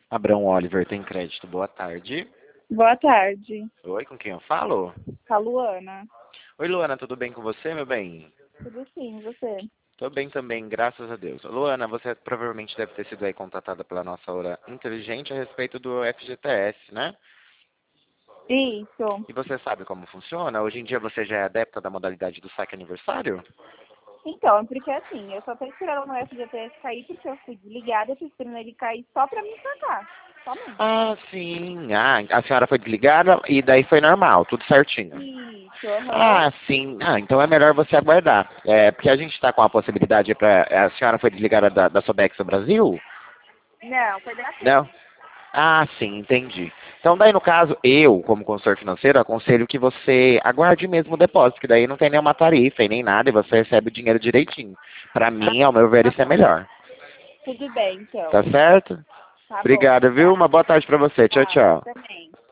Abrão Oliver tem crédito. Boa tarde. Boa tarde. Oi, com quem eu falo? Com a Luana. Oi, Luana, tudo bem com você, meu bem? Tudo sim, você? Tô bem também, graças a Deus. Luana, você provavelmente deve ter sido aí contatada pela nossa hora inteligente a respeito do FGTS, né? Isso. E você sabe como funciona? Hoje em dia você já é adepta da modalidade do saque aniversário? Então, é porque assim, eu só tô esperando o meu FGTS cair porque eu fui desligada, tô esperando ele cair só pra me sacar. Somente. Ah, sim. Ah, a senhora foi desligada e daí foi normal, tudo certinho. Isso, aham. Ah, sim. Ah, então é melhor você aguardar. É, porque a gente está com a possibilidade para. A senhora foi desligada da Sobex do Brasil? Não, foi da Não? T. Ah, sim, entendi. Então, daí no caso, eu, como consultor financeiro, aconselho que você aguarde mesmo o depósito, que daí não tem nenhuma tarifa e nem nada, e você recebe o dinheiro direitinho. Para Ah, mim, ao meu ver, tá isso é bom. melhor. Tudo bem, então. Tá certo? Tá bom, Obrigado, viu? obrigada. Uma boa tarde para você. Tchau, Ah, tchau. também.